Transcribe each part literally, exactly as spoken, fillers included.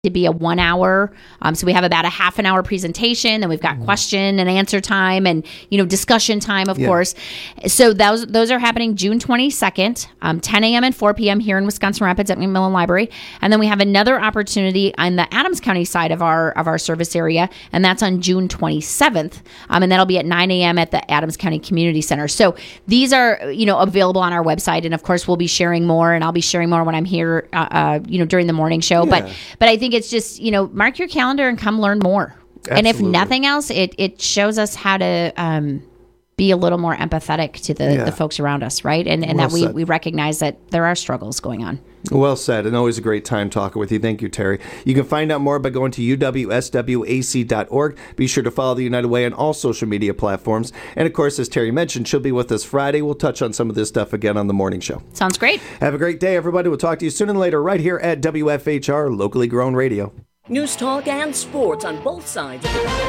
to be a one hour. Um, so we have about a half an hour presentation. Then we've got mm-hmm. question and answer time and, you know, discussion time, of yeah. course. So those those are happening June twenty-second, um, ten a.m. and four p.m. here in Wisconsin Rapids at Macmillan Library. And then we have another opportunity on the Adams County side of our of our service area, and that's on June twenty-seventh. Um, and that'll be at nine a.m. at the Adams County Community Center. So these are, you know, available on our website. And of course, we'll be sharing more, and I'll be sharing more when I'm here, uh, uh, you know, during the morning show. Yeah. But but I think it's just, you know, mark your calendar and come learn more. Absolutely. And if nothing else, it, it shows us how to um, be a little more empathetic to the, yeah. the folks around us, right? And and well that we, we recognize that there are struggles going on. Well said, and always a great time talking with you. Thank you, Terry. You can find out more by going to U W S W A C dot org. Be sure to follow the United Way on all social media platforms. And of course, as Terry mentioned, she'll be with us Friday. We'll touch on some of this stuff again on the morning show. Sounds great. Have a great day, everybody. We'll talk to you soon and later right here at W F H R, locally grown radio. News talk and sports on both sides.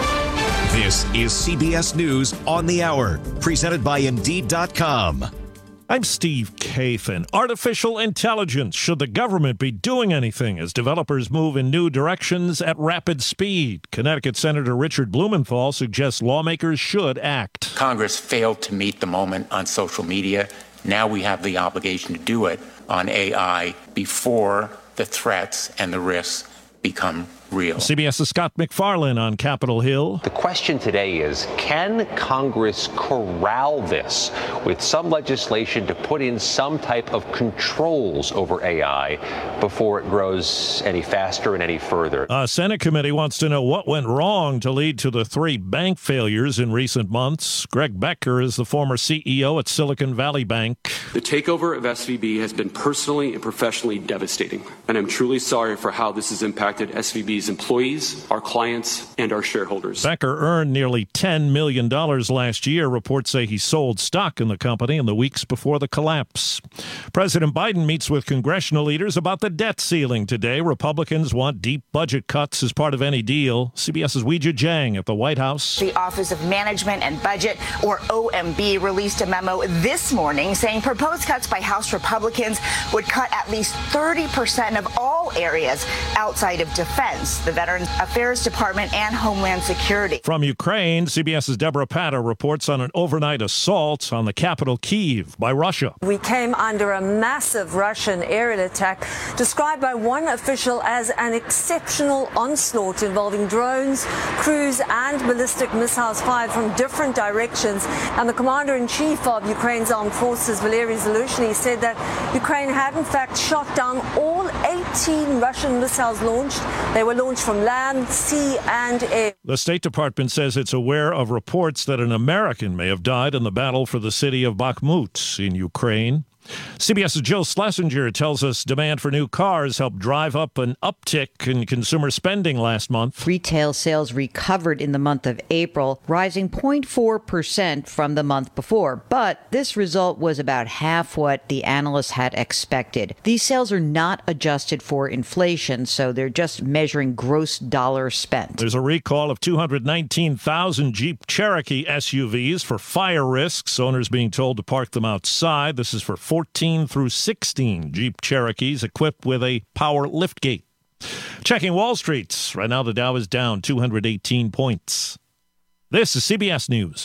This is C B S News on the Hour, presented by Indeed dot com. I'm Steve Kathan. Artificial intelligence. Should the government be doing anything as developers move in new directions at rapid speed? Connecticut Senator Richard Blumenthal suggests lawmakers should act. Congress failed to meet the moment on social media. Now we have the obligation to do it on A I before the threats and the risks become real. CBS's Scott McFarlane on Capitol Hill. The question today is, can Congress corral this with some legislation to put in some type of controls over A I before it grows any faster and any further? A Senate committee wants to know what went wrong to lead to the three bank failures in recent months. Greg Becker is the former C E O at Silicon Valley Bank. The takeover of S V B has been personally and professionally devastating, and I'm truly sorry for how this has impacted S V B's employees, our clients, and our shareholders. Becker earned nearly ten million dollars last year. Reports say he sold stock in the company in the weeks before the collapse. President Biden meets with congressional leaders about the debt ceiling today. Republicans want deep budget cuts as part of any deal. CBS's Weijia Jiang at the White House. The Office of Management and Budget, or O M B, released a memo this morning saying proposed cuts by House Republicans would cut at least thirty percent of all areas outside of defense, the Veterans Affairs Department, and Homeland Security. From Ukraine, CBS's Deborah Patta reports on an overnight assault on the capital, Kyiv, by Russia. We came under a massive Russian air attack, described by one official as an exceptional onslaught involving drones, crews, and ballistic missiles fired from different directions. And the commander-in-chief of Ukraine's armed forces, Valery Zaluzhny, said that Ukraine had in fact shot down all eighteen Russian missiles launched. They were launched from land, sea, and air. The State Department says it's aware of reports that an American may have died in the battle for the city of Bakhmut in Ukraine. CBS's Jill Schlesinger tells us demand for new cars helped drive up an uptick in consumer spending last month. Retail sales recovered in the month of April, rising zero point four percent from the month before. But this result was about half what the analysts had expected. These sales are not adjusted for inflation, so they're just measuring gross dollars spent. There's a recall of two hundred nineteen thousand Jeep Cherokee S U Vs for fire risks. Owners being told to park them outside. This is for fourteen through sixteen Jeep Cherokees equipped with a power liftgate. Checking Wall Street. Right now the Dow is down two hundred eighteen points. This is C B S News.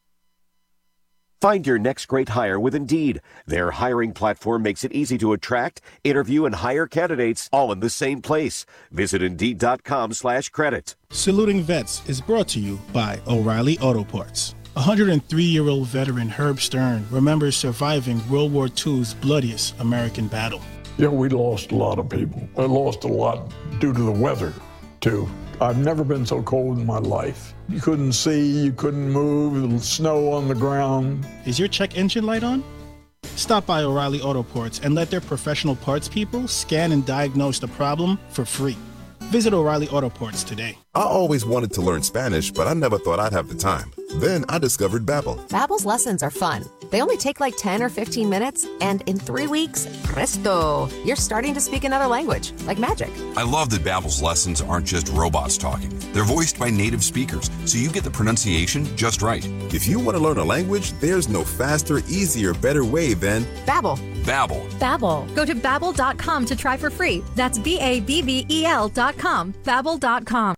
Find your next great hire with Indeed. Their hiring platform makes it easy to attract, interview, and hire candidates all in the same place. Visit Indeed.com slash credit. Saluting Vets is brought to you by O'Reilly Auto Parts. one hundred three-year-old veteran Herb Stern remembers surviving World War Two's bloodiest American battle. Yeah, we lost a lot of people. I lost a lot due to the weather, too. I've never been so cold in my life. You couldn't see, you couldn't move, snow on the ground. Is your check engine light on? Stop by O'Reilly Auto Parts and let their professional parts people scan and diagnose the problem for free. Visit O'Reilly Auto Parts today. I always wanted to learn Spanish, but I never thought I'd have the time. Then I discovered Babbel. Babbel's lessons are fun. They only take like ten or fifteen minutes, and in three weeks, presto, you're starting to speak another language, like magic. I love that Babbel's lessons aren't just robots talking. They're voiced by native speakers, so you get the pronunciation just right. If you want to learn a language, there's no faster, easier, better way than Babbel. Babbel. Babbel. Go to babbel dot com to try for free. That's B A B B E L dot com. babbel dot com.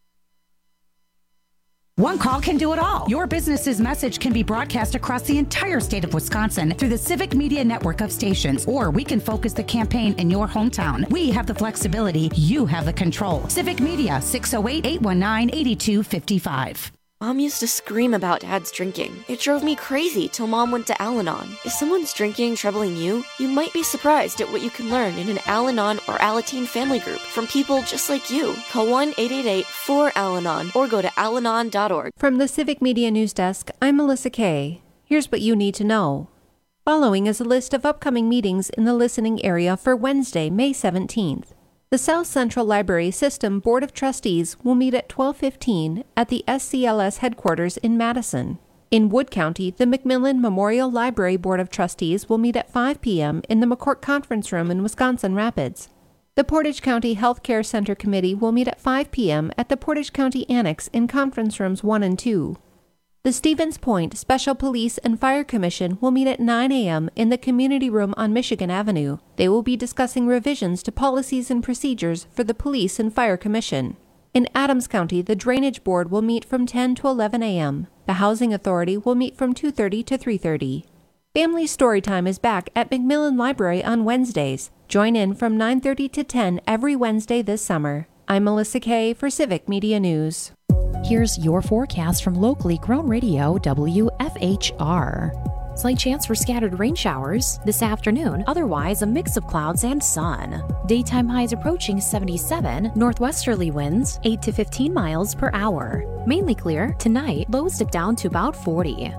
One call can do it all. Your business's message can be broadcast across the entire state of Wisconsin through the Civic Media network of stations, or we can focus the campaign in your hometown. We have the flexibility. You have the control. Civic Media, six oh eight, eight one nine, eight two five five. Mom used to scream about Dad's drinking. It drove me crazy till Mom went to Al-Anon. If someone's drinking troubling you, you might be surprised at what you can learn in an Al-Anon or Alateen family group from people just like you. Call one eight eight eight, four, Al-Anon or go to al anon dot org. From the Civic Media News Desk, I'm Melissa Kay. Here's what you need to know. Following is a list of upcoming meetings in the listening area for Wednesday, May seventeenth. The South Central Library System Board of Trustees will meet at twelve fifteen at the S C L S headquarters in Madison. In Wood County, the McMillan Memorial Library Board of Trustees will meet at five p.m. in the McCourt Conference Room in Wisconsin Rapids. The Portage County Health Care Center Committee will meet at five p.m. at the Portage County Annex in Conference Rooms one and two. The Stevens Point Special Police and Fire Commission will meet at nine a.m. in the Community Room on Michigan Avenue. They will be discussing revisions to policies and procedures for the Police and Fire Commission. In Adams County, the Drainage Board will meet from ten to eleven a.m. The Housing Authority will meet from two thirty to three thirty. Family Storytime is back at McMillan Library on Wednesdays. Join in from nine thirty to ten every Wednesday this summer. I'm Melissa Kay for Civic Media News. Here's your forecast from locally grown radio W F H R. Slight chance for scattered rain showers this afternoon, otherwise a mix of clouds and sun. Daytime highs approaching seventy-seven, northwesterly winds eight to fifteen miles per hour. Mainly clear, tonight lows dip down to about forty.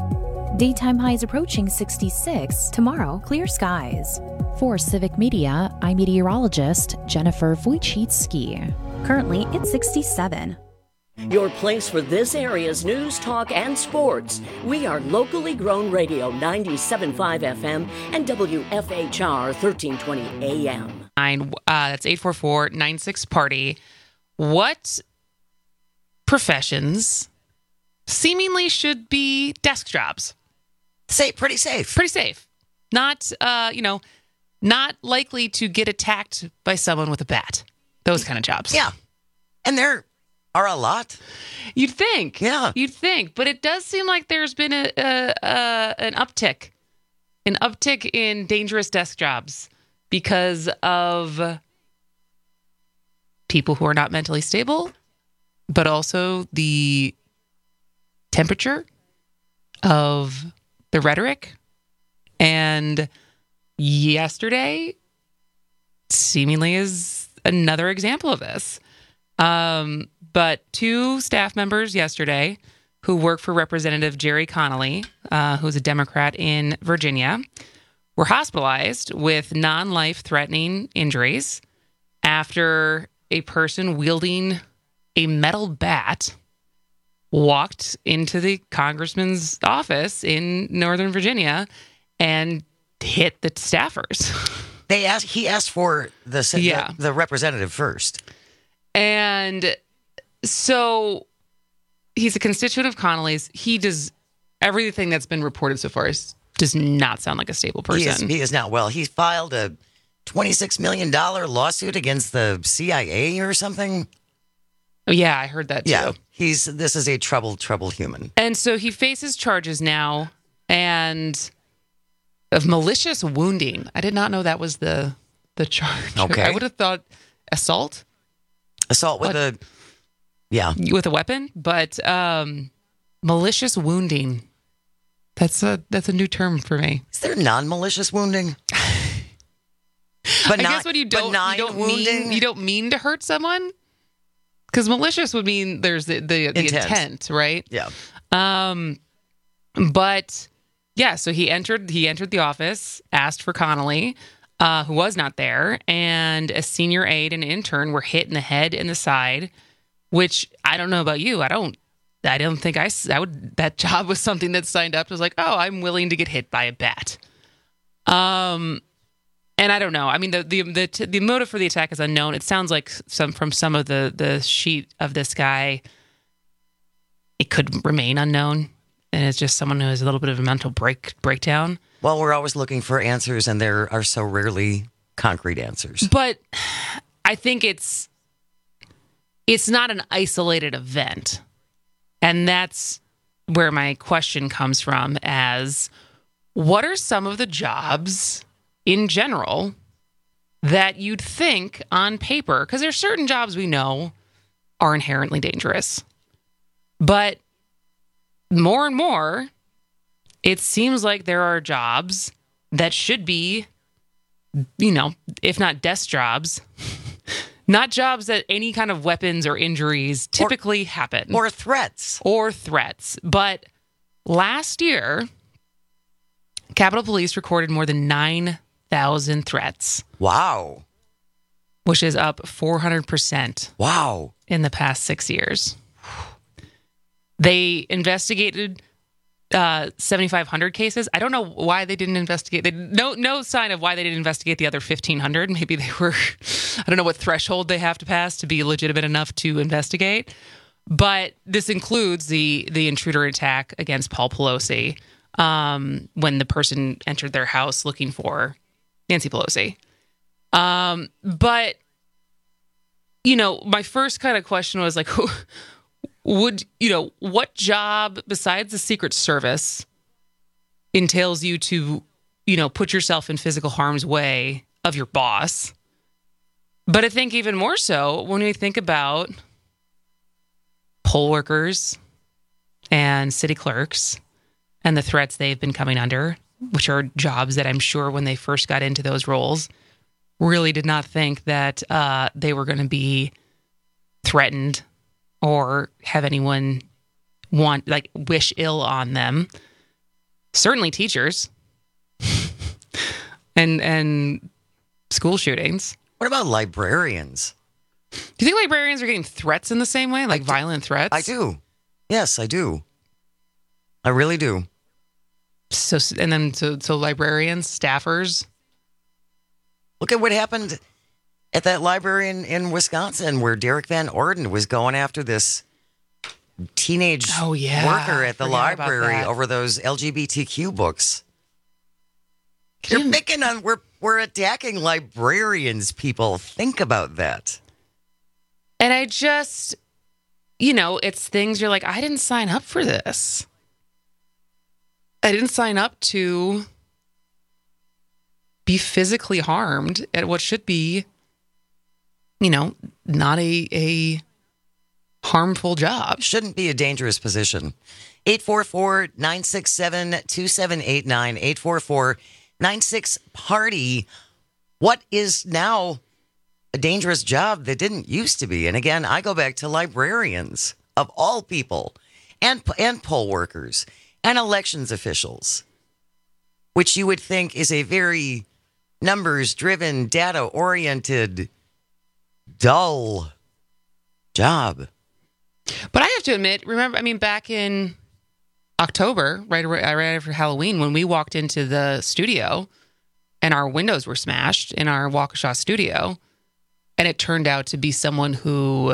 Daytime highs approaching sixty-six, tomorrow clear skies. For Civic Media, I'm meteorologist Jennifer Wojcicki. Currently it's sixty-seven. Your place for this area's news, talk, and sports. We are locally grown radio ninety-seven point five F M and W F H R thirteen twenty A M. Nine, uh, that's eight four four, nine six, party. What professions seemingly should be desk jobs? Say pretty safe. Pretty safe. Not, uh, you know, not likely to get attacked by someone with a bat. Those kind of jobs. Yeah. And there are a lot. You'd think. Yeah. You'd think. But it does seem like there's been a, a, a an uptick. An uptick in dangerous desk jobs because of people who are not mentally stable, but also the temperature of the rhetoric. And yesterday seemingly is another example of this. Um, but two staff members yesterday who work for Representative Jerry Connolly, uh, who's a Democrat in Virginia, were hospitalized with non-life threatening injuries after a person wielding a metal bat walked into the congressman's office in Northern Virginia and hit the staffers. They asked. He asked for the Yeah. the, the representative first. And so he's a constituent of Connolly's. He does everything that's been reported so far is, does not sound like a stable person. He is, he is not well. He filed a twenty-six million dollars lawsuit against the C I A or something. Oh, yeah, I heard that too. Yeah, he's this is a troubled, troubled human. And so he faces charges now and of malicious wounding. I did not know that was the the charge. Okay. I would have thought assault. Assault with But- a yeah. with a weapon, but um, malicious wounding. That's a that's a new term for me. Is there non-malicious wounding? I guess when you don't, you don't mean you don't mean to hurt someone, because malicious would mean there's the the, the Intent. intent, right? Yeah. Um, but yeah, so he entered he entered the office, asked for Connolly, uh, who was not there, and a senior aide and intern were hit in the head and the side. Which I don't know about you. I don't. I don't think I. s- I would. That job was something that signed up. It was like, oh, I'm willing to get hit by a bat. Um, and I don't know. I mean, the the the, t- the motive for the attack is unknown. It sounds like some from some of the the sheet of this guy. It could remain unknown. and it's just someone who has a little bit of a mental break breakdown. Well, we're always looking for answers, and there are so rarely concrete answers. But I think it's it's not an isolated event. And that's where my question comes from, as what are some of the jobs in general that you'd think on paper, because there's certain jobs we know are inherently dangerous, but more and more, it seems like there are jobs that should be, you know, if not desk jobs, not jobs that any kind of weapons or injuries typically or, happen. Or threats. Or threats. But last year, Capitol Police recorded more than nine thousand threats. Wow. Which is up four hundred percent. Wow. In the past six years. They investigated uh, seventy-five hundred cases. I don't know why they didn't investigate. They, no no sign of why they didn't investigate the other fifteen hundred. Maybe they were, I don't know what threshold they have to pass to be legitimate enough to investigate. But this includes the the intruder attack against Paul Pelosi um, when the person entered their house looking for Nancy Pelosi. Um, but, you know, my first kind of question was like, who would, you know, what job besides the Secret Service entails you to, you know, put yourself in physical harm's way of your boss? But I think even more so when we think about poll workers and city clerks and the threats they've been coming under, which are jobs that I'm sure when they first got into those roles really did not think that uh, they were going to be threatened or have anyone want, like, wish ill on them. Certainly teachers and and school shootings. What about librarians? Do you think librarians are getting threats in the same way, like violent threats? I do. Yes, I do. I really do. So, and then so, so librarians, staffers. Look at what happened at that library in, in Wisconsin where Derek Van Orden was going after this teenage oh, yeah. worker at the Forgot library over those L G B T Q books. You're picking on, we're, we're attacking librarians, people. Think about that. And I just, you know, it's things you're like, I didn't sign up for this. I didn't sign up to be physically harmed at what should be, you know, not a a harmful job. Shouldn't be a dangerous position. eight four four, nine six seven, two seven eight nine, eight four four, nine six party. What is now a dangerous job that didn't used to be? And again, I go back to librarians of all people and and poll workers and elections officials, which you would think is a very numbers-driven, data-oriented, dull job. But I have to admit, remember, I mean, back in October, right, right after Halloween, when we walked into the studio and our windows were smashed in our Waukesha studio, and it turned out to be someone who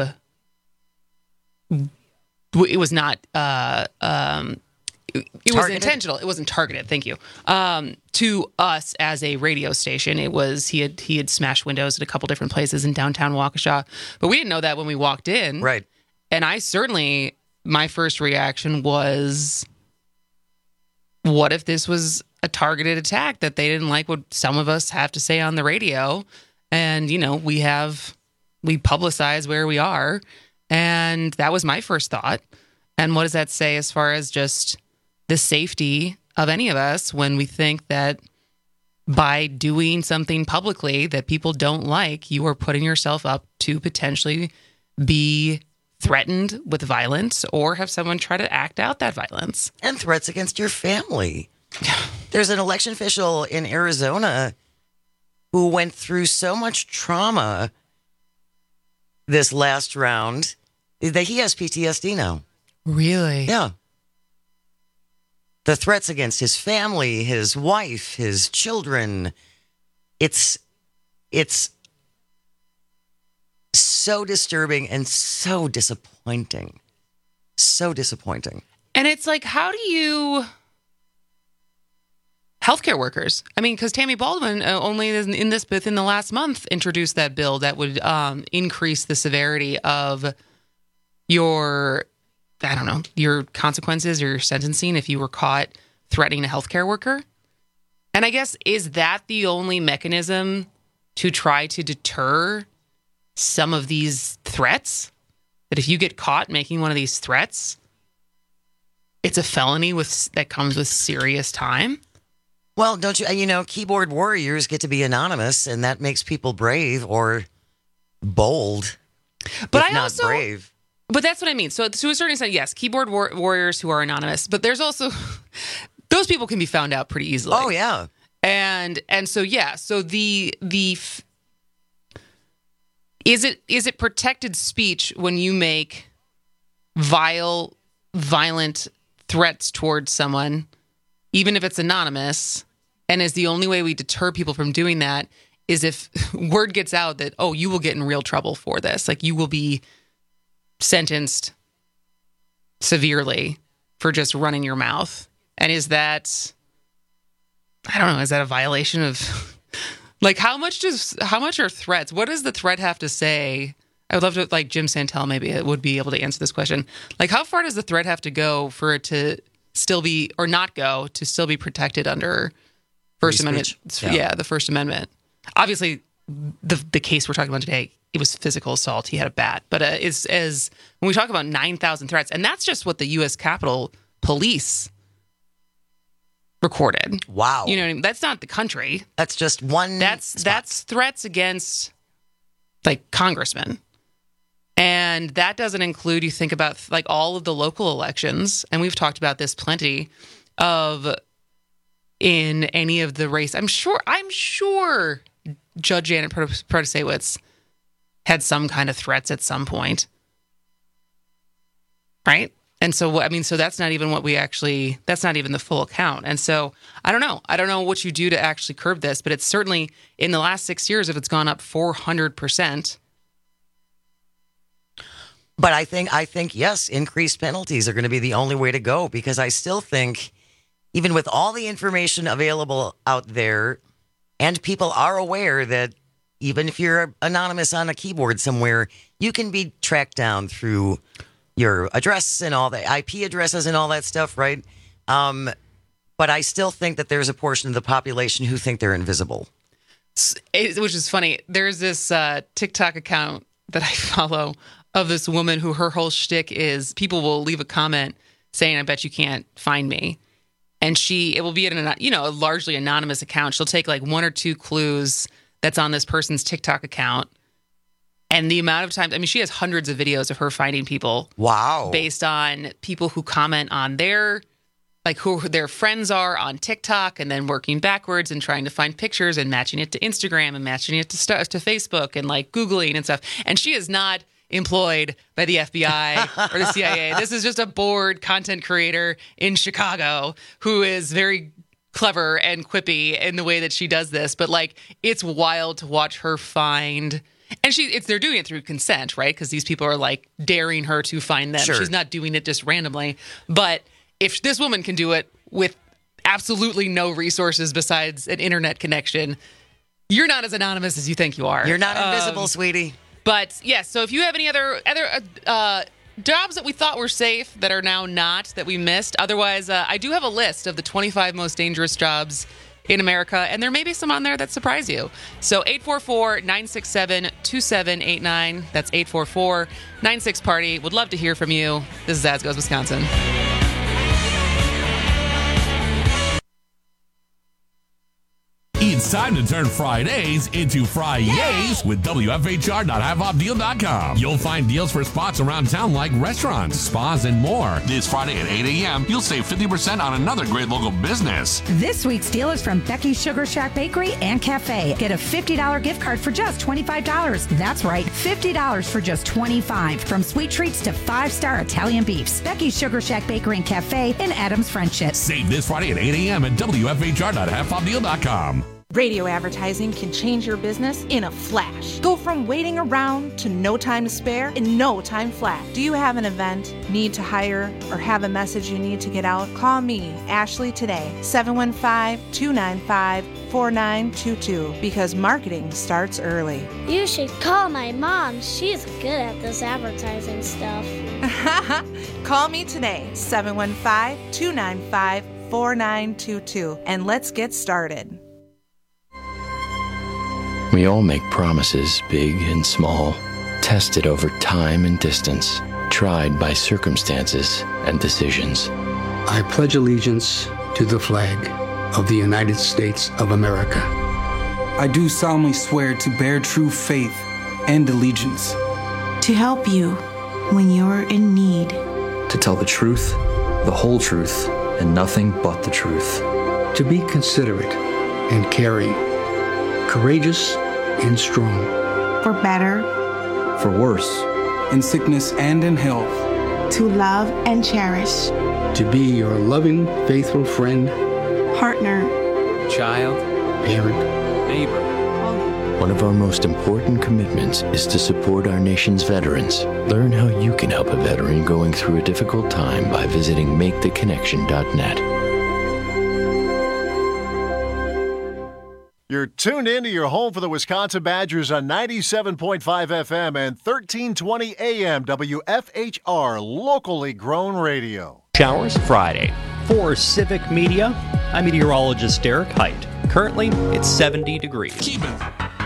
it was not uh, um, it, it was intentional. It wasn't targeted. Thank you. Um, to us as a radio station, it was he had he had smashed windows at a couple different places in downtown Waukesha, but we didn't know that when we walked in. Right. And I certainly, my first reaction was, what if this was a targeted attack that they didn't like what some of us have to say on the radio? And, you know, we have, we publicize where we are. And that was my first thought. And what does that say as far as just the safety of any of us when we think that by doing something publicly that people don't like, you are putting yourself up to potentially be threatened with violence or have someone try to act out that violence? And threats against your family. There's an election official in Arizona who went through so much trauma this last round that he has P T S D now. Really? Yeah. The threats against his family, his wife, his children. It's, it's so disturbing and so disappointing. So disappointing. And it's like, how do you... Healthcare workers. I mean, because Tammy Baldwin uh, only in this within the last month introduced that bill that would um, increase the severity of your, I don't know, your consequences or your sentencing if you were caught threatening a healthcare worker. And I guess, is that the only mechanism to try to deter some of these threats? That if you get caught making one of these threats, it's a felony with that comes with serious time? Well, don't you, you know, keyboard warriors get to be anonymous, and that makes people brave or bold, but if I not also, brave. But that's what I mean. So to a certain extent, yes, keyboard war- warriors who are anonymous, but there's also, those people can be found out pretty easily. Oh, yeah. And, and so, yeah, so the, the, is it, is it protected speech when you make vile, violent threats towards someone, even if it's anonymous, and is the only way we deter people from doing that is if word gets out that, oh, you will get in real trouble for this. Like, you will be sentenced severely for just running your mouth. And is that, I don't know, is that a violation of, like, how much does, how much are threats? What does the threat have to say? I would love to, like, Jim Santel maybe would be able to answer this question. Like, how far does the threat have to go for it to still be, or not go, to still be protected under First Free Amendment? speech. Yeah. Yeah. the First Amendment. Obviously, the the case we're talking about today, it was physical assault. He had a bat. But uh, is as when we talk about nine thousand threats, and that's just what the U S Capitol Police recorded. Wow. You know what I mean? That's not the country. That's just one That's spot. that's threats against, like, congressmen. And that doesn't include, you think about, like, all of the local elections, and we've talked about this plenty, of in any of the race. I'm sure, I'm sure Judge Janet Protasiewicz had some kind of threats at some point. Right? And so, I mean, so that's not even what we actually, that's not even the full account. And so, I don't know. I don't know what you do to actually curb this, but it's certainly, in the last six years, if it's gone up four hundred percent. But I think, I think, yes, increased penalties are going to be the only way to go, because I still think, even with all the information available out there, and people are aware that even if you're anonymous on a keyboard somewhere, you can be tracked down through your address and all the I P addresses and all that stuff, right? Um, but I still think that there's a portion of the population who think they're invisible. Which is funny. There's this uh, TikTok account that I follow of this woman who her whole shtick is people will leave a comment saying, I bet you can't find me. And she, it will be an, you know, a largely anonymous account. She'll take like one or two clues that's on this person's TikTok account. And the amount of times, I mean, she has hundreds of videos of her finding people. Wow. Based on people who comment on their, like who their friends are on TikTok, and then working backwards and trying to find pictures and matching it to Instagram and matching it to stuff to Facebook and like Googling and stuff. And she is not employed by the F B I or the C I A. This is just a bored content creator in Chicago who is very clever and quippy in the way that she does this. But like, it's wild to watch her find, and she, it's, they're doing it through consent, right? Because these people are like daring her to find them. Sure. She's not doing it just randomly. But if this woman can do it with absolutely no resources besides an internet connection, you're not as anonymous as you think you are. You're not invisible, um, sweetie. But yes, yeah, so if you have any other other uh, jobs that we thought were safe that are now not, that we missed, otherwise, uh, I do have a list of the twenty-five most dangerous jobs in America, and there may be some on there that surprise you. So eight four four, nine six seven, two seven eight nine. That's eight four four, nine six party. Would love to hear from you. This is As Goes Wisconsin. It's time to turn Fridays into Fri-yays with W F H R dot half off deal dot com. You'll find deals for spots around town like restaurants, spas, and more. This Friday at eight a.m., you'll save fifty percent on another great local business. This week's deal is from Becky's Sugar Shack Bakery and Cafe. Get a fifty dollars gift card for just twenty-five dollars. That's right, fifty dollars for just twenty-five dollars. From sweet treats to five-star Italian beefs. Becky's Sugar Shack Bakery and Cafe in Adams Friendship. Save this Friday at eight a.m. at W F H R dot half off deal dot com. Radio advertising can change your business in a flash. Go from waiting around to no time to spare in no time flat. Do you have an event, need to hire, or have a message you need to get out? Call me, Ashley, today, seven one five, two nine five, four nine two two, because marketing starts early. You should call my mom. She's good at this advertising stuff. Call me today, seven one five, two nine five, four nine two two, and let's get started. We all make promises, big and small, tested over time and distance, tried by circumstances and decisions. I pledge allegiance to the flag of the United States of America. I do solemnly swear to bear true faith and allegiance. To help you when you're in need. To tell the truth, the whole truth, and nothing but the truth. To be considerate and caring, courageous and strong. For better. For worse. In sickness and in health. To love and cherish. To be your loving, faithful friend. Partner. Child. Parent. Neighbor. One of our most important commitments is to support our nation's veterans. Learn how you can help a veteran going through a difficult time by visiting make the connection dot net. You're tuned in to your home for the Wisconsin Badgers on ninety-seven point five F M and thirteen twenty A M W F H R, locally grown radio. Showers Friday. For Civic Media, I'm meteorologist Derek Height. Currently, it's seventy degrees. Keep it.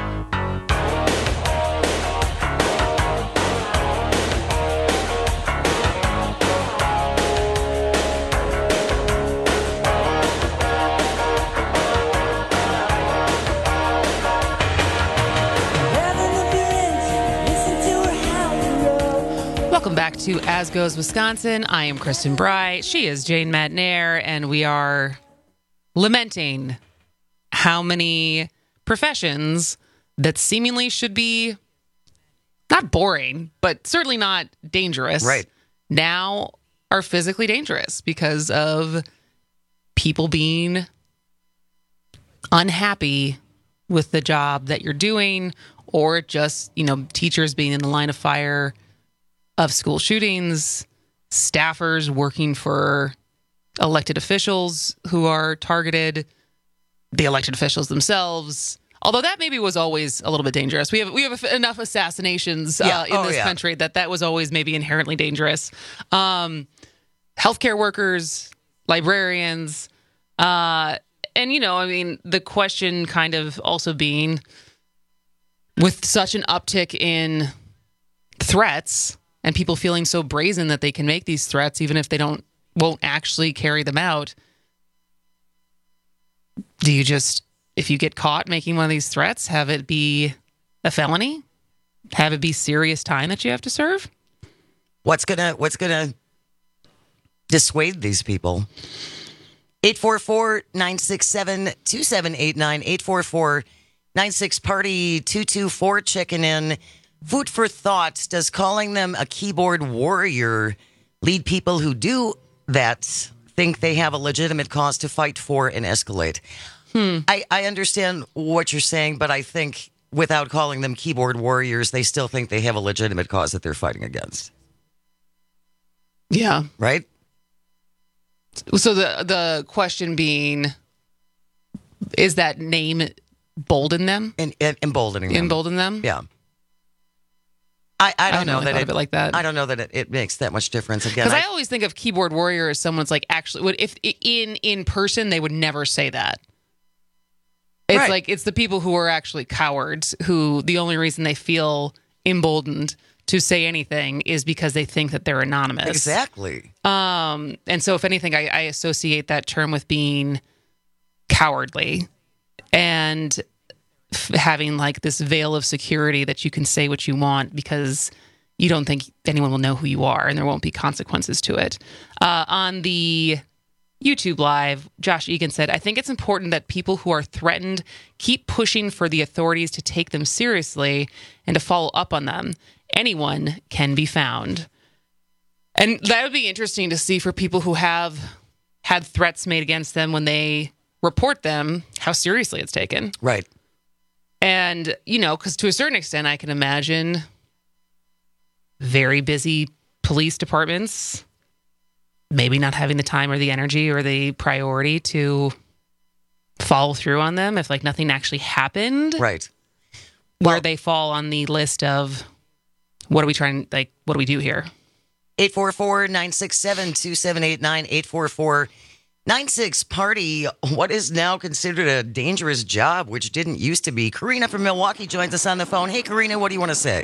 Welcome back to As Goes Wisconsin. I am Kristen Bry. She is Jane Matnair, and we are lamenting how many professions that seemingly should be not boring, but certainly not dangerous, right, now are physically dangerous because of people being unhappy with the job that you're doing, or just, you know, teachers being in the line of fire of school shootings, staffers working for elected officials who are targeted, the elected officials themselves. Although that maybe was always a little bit dangerous. We have we have enough assassinations yeah. uh, in oh, this yeah. country that that was always maybe inherently dangerous. Um, healthcare workers, librarians, uh, and, you know, I mean, the question kind of also being, with such an uptick in threats and people feeling so brazen that they can make these threats even if they don't won't actually carry them out, do you just, if you get caught making one of these threats, have it be a felony? Have it be serious time that you have to serve? What's gonna what's gonna dissuade these people? eight four four, nine six seven, two seven eight nine, eight four four, nine six party two two four, checking in. Food for thought. Does calling them a keyboard warrior lead people who do that think they have a legitimate cause to fight for and escalate? Hmm. I, I understand what you're saying, but I think without calling them keyboard warriors, they still think they have a legitimate cause that they're fighting against. Yeah. Right? So the the question being, is that name bolden them? In, in, emboldening them. Embolden them? Yeah. I, I don't I know really that it, it like that. I don't know that it, it makes that much difference. Again, because I, I always think of keyboard warrior as someone's like actually would if in in person they would never say that. It's right. like it's the people who are actually cowards who the only reason they feel emboldened to say anything is because they think that they're anonymous. Exactly. Um, and so if anything, I, I associate that term with being cowardly and f- having like this veil of security that you can say what you want because you don't think anyone will know who you are and there won't be consequences to it. Uh, on the YouTube Live, Josh Egan said, I think it's important that people who are threatened keep pushing for the authorities to take them seriously and to follow up on them. Anyone can be found. And that would be interesting to see for people who have had threats made against them when they report them, how seriously it's taken. Right. And, you know, because to a certain extent, I can imagine very busy police departments maybe not having the time or the energy or the priority to follow through on them if, like, nothing actually happened. Right. Where Well, they fall on the list of what are we trying, like, what do we do here? eight four four, nine six seven, two seven eight nine, eight four four, nine six party. What is now considered a dangerous job, which didn't used to be? Karina from Milwaukee joins us on the phone. Hey, Karina, what do you want to say?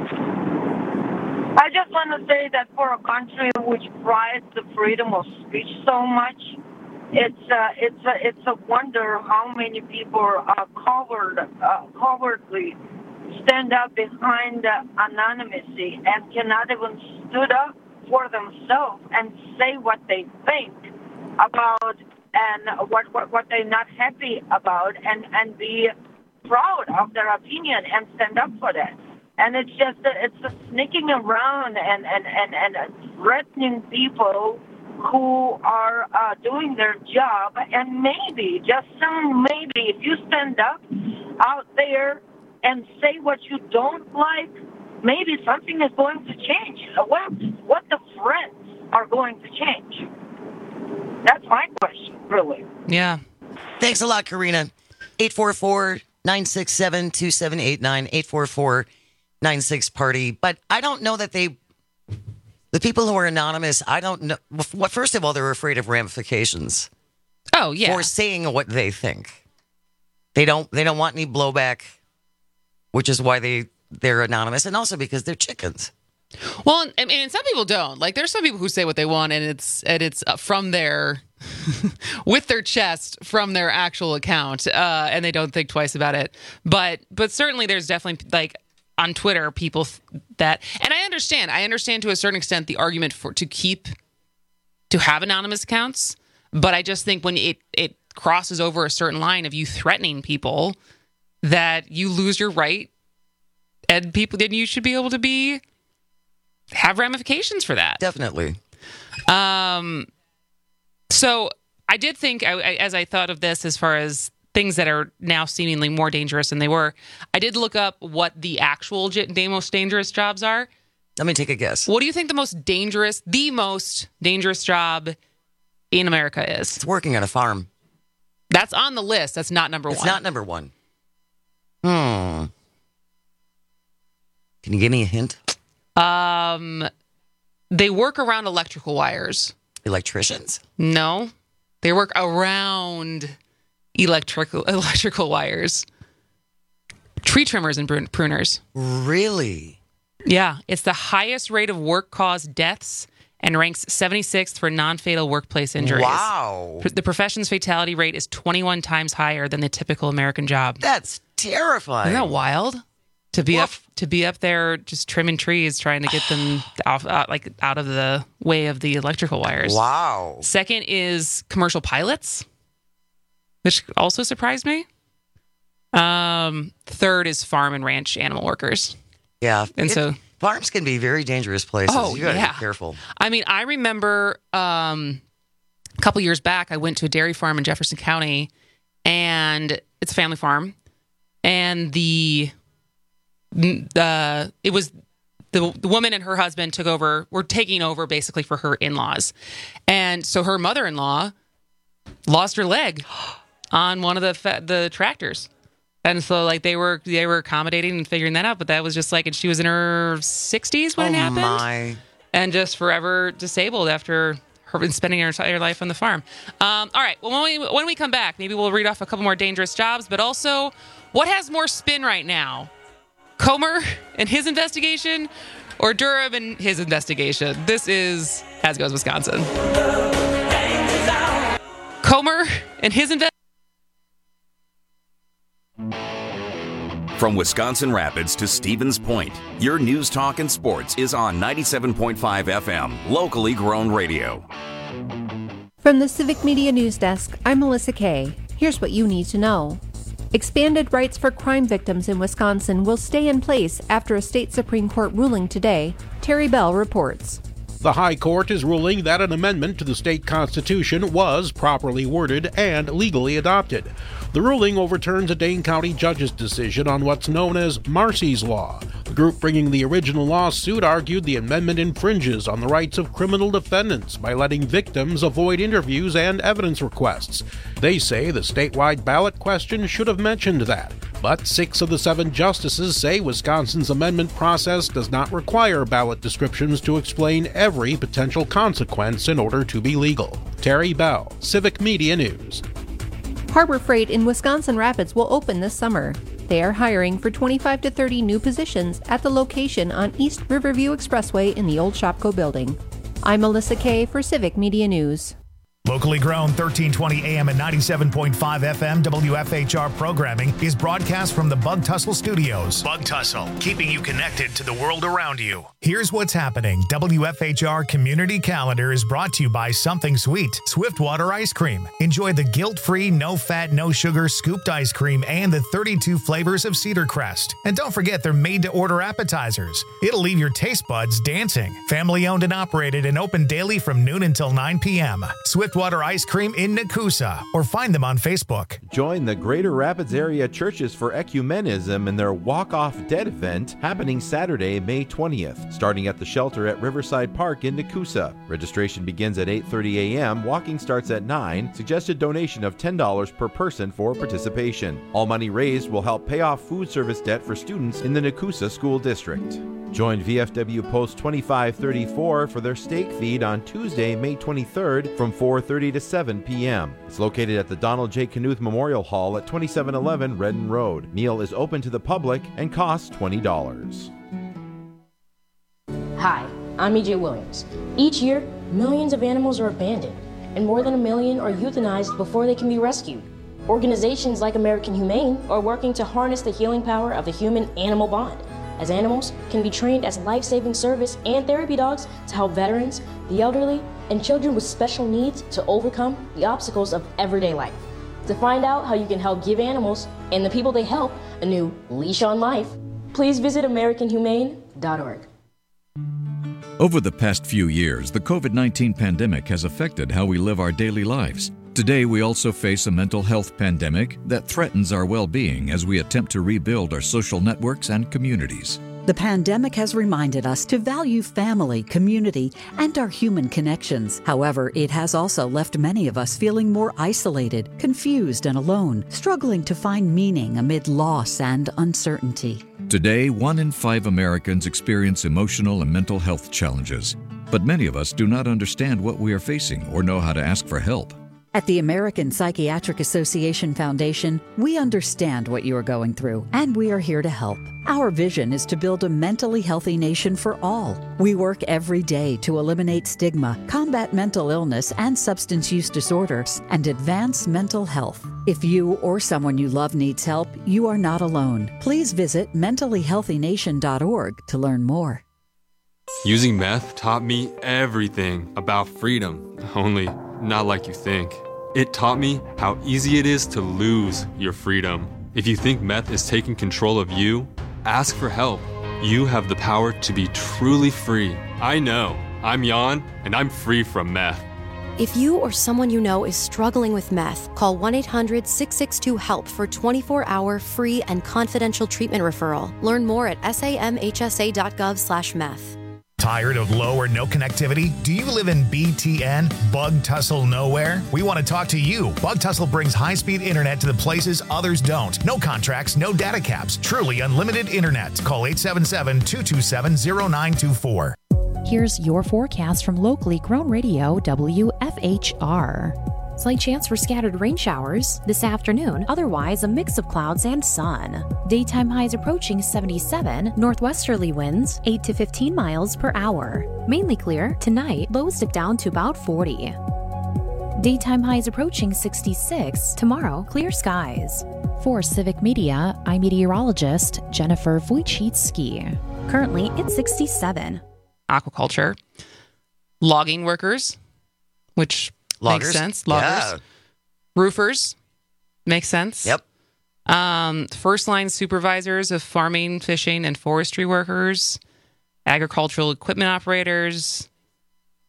I just want to say that for a country which prides the freedom of speech so much, it's uh, it's a, it's a wonder how many people are covered, uh, cowardly stand up behind uh, anonymity and cannot even stood up for themselves and say what they think about and what, what, what they're not happy about and, and be proud of their opinion and stand up for that. And it's just a, it's a sneaking around and, and, and, and threatening people who are uh, doing their job. And maybe, just some maybe, if you stand up out there and say what you don't like, maybe something is going to change. What, what the threats are going to change? That's my question, really. Yeah. Thanks a lot, Karina. eight four four, nine six seven, two seven eight nine, eight four four, nine six party. But I don't know that they, the people who are anonymous, I don't know. Well, first of all, they're afraid of ramifications. Oh, yeah. For saying what they think. They don't, they don't want any blowback, which is why they, they're anonymous. And also because they're chickens. Well, I mean, and some people don't. Like, there's some people who say what they want, and it's and it's from their, with their chest, from their actual account, uh, and they don't think twice about it. But but certainly, there's definitely, like, on Twitter, people that, and I understand, I understand to a certain extent the argument for to keep, to have anonymous accounts, but I just think when it it crosses over a certain line of you threatening people, that you lose your right, and people, then you should be able to be. Have ramifications for that. Definitely. Um, so I did think, I, I, as I thought of this, as far as things that are now seemingly more dangerous than they were, I did look up what the actual the most dangerous jobs are. Let me take a guess. What do you think the most dangerous, the most dangerous job in America is? It's working on a farm. That's on the list. That's not number it's one. It's not number one. Hmm. Can you give me a hint? Um, they work around electrical wires. Electricians? No, they work around electrical electrical wires. Tree trimmers and prun- pruners. Really? Yeah, it's the highest rate of work-caused deaths and ranks seventy-sixth for non-fatal workplace injuries. Wow. The profession's fatality rate is twenty-one times higher than the typical American job. That's terrifying. Isn't that wild? To be Woof. up, to be up there, just trimming trees, trying to get them off, uh, like out of the way of the electrical wires. Wow. Second is commercial pilots, which also surprised me. Um, third is farm and ranch animal workers. Yeah, and it, so farms can be very dangerous places. Oh, you gotta yeah. be careful. I mean, I remember um, a couple years back, I went to a dairy farm in Jefferson County, and it's a family farm, and the the it was the, the woman and her husband took over, were taking over basically for her in-laws. And so her mother-in-law lost her leg on one of the fa- the tractors. And so like they were they were accommodating and figuring that out, but that was just like, and she was in her sixties when oh it happened. My. And just forever disabled after her been spending her entire life on the farm. Um, all right, well, when we when we come back, maybe we'll read off a couple more dangerous jobs, but also what has more spin right now? Comer and his investigation, or Durham and his investigation? This is As Goes Wisconsin. Comer and his investigation. From Wisconsin Rapids to Stevens Point, your news, talk, and sports is on ninety-seven point five F M, locally grown radio. From the Civic Media News Desk, I'm Melissa Kay. Here's what you need to know. Expanded rights for crime victims in Wisconsin will stay in place after a state Supreme Court ruling today, Terry Bell reports. The High Court is ruling that an amendment to the state constitution was properly worded and legally adopted. The ruling overturns a Dane County judge's decision on what's known as Marsy's Law. The group bringing the original lawsuit argued the amendment infringes on the rights of criminal defendants by letting victims avoid interviews and evidence requests. They say the statewide ballot question should have mentioned that. But six of the seven justices say Wisconsin's amendment process does not require ballot descriptions to explain every potential consequence in order to be legal. Terry Bell, Civic Media News. Harbor Freight in Wisconsin Rapids will open this summer. They are hiring for twenty-five to thirty new positions at the location on East Riverview Expressway in the old Shopko building. I'm Melissa Kay for Civic Media News. Locally grown thirteen twenty A M and ninety-seven point five F M W F H R programming is broadcast from the Bug Tussle Studios. Bug Tussle, keeping you connected to the world around you. Here's what's happening. W F H R Community Calendar is brought to you by Something Sweet, Swiftwater Ice Cream. Enjoy the guilt-free, no-fat, no-sugar scooped ice cream and the thirty-two flavors of Cedar Crest. And don't forget they're made-to-order appetizers. It'll leave your taste buds dancing. Family-owned and operated and open daily from noon until nine p.m. Swift Water Ice Cream in Nakusa, or find them on Facebook. Join the Greater Rapids Area Churches for Ecumenism in their Walk Off Dead event happening Saturday, May twentieth, starting at the shelter at Riverside Park in Nakusa. Registration begins at eight thirty a.m., walking starts at nine, suggested donation of ten dollars per person for participation. All money raised will help pay off food service debt for students in the Nakusa School District. Join V F W Post twenty-five thirty-four for their steak feed on Tuesday, May twenty-third from four thirty to seven p.m. It's located at the Donald J. Knuth Memorial Hall at twenty-seven eleven Redden Road. Meal is open to the public and costs twenty dollars. Hi, I'm E J Williams. Each year, millions of animals are abandoned, and more than a million are euthanized before they can be rescued. Organizations like American Humane are working to harness the healing power of the human-animal bond, as animals can be trained as life-saving service and therapy dogs to help veterans, the elderly, and children with special needs to overcome the obstacles of everyday life. To find out how you can help give animals and the people they help a new leash on life, please visit American Humane dot org. Over the past few years, the COVID nineteen pandemic has affected how we live our daily lives. Today, we also face a mental health pandemic that threatens our well-being as we attempt to rebuild our social networks and communities. The pandemic has reminded us to value family, community, and our human connections. However, it has also left many of us feeling more isolated, confused, and alone, struggling to find meaning amid loss and uncertainty. Today, one in five Americans experience emotional and mental health challenges, but many of us do not understand what we are facing or know how to ask for help. At the American Psychiatric Association Foundation, we understand what you are going through, and we are here to help. Our vision is to build a mentally healthy nation for all. We work every day to eliminate stigma, combat mental illness and substance use disorders, and advance mental health. If you or someone you love needs help, you are not alone. Please visit mentally healthy nation dot org to learn more. Using meth taught me everything about freedom, only not like you think. It taught me how easy it is to lose your freedom. If you think meth is taking control of you, ask for help. You have the power to be truly free. I know. I'm Jan, and I'm free from meth. If you or someone you know is struggling with meth, call one eight hundred six six two HELP for twenty-four hour free and confidential treatment referral. Learn more at samhsa dot gov slash meth. Tired of low or no connectivity? Do you live in B T N, Bug Tussle Nowhere? We want to talk to you. Bug Tussle brings high-speed internet to the places others don't. No contracts, no data caps. Truly unlimited internet. Call eight seven seven, two two seven, zero nine two four. Here's your forecast from locally grown radio W F H R. Slight chance for scattered rain showers this afternoon, otherwise a mix of clouds and sun. Daytime highs approaching seventy-seven, northwesterly winds eight to fifteen miles per hour. Mainly clear, tonight lows dip down to about forty. Daytime highs approaching sixty-six, tomorrow clear skies. For Civic Media, I'm meteorologist Jennifer Wojcicki. Currently it's sixty-seven. Aquaculture. Logging workers, which Loggers. makes sense. Loggers. Yeah. Roofers. Makes sense. Yep. Um, first line supervisors of farming, fishing, and forestry workers. Agricultural equipment operators.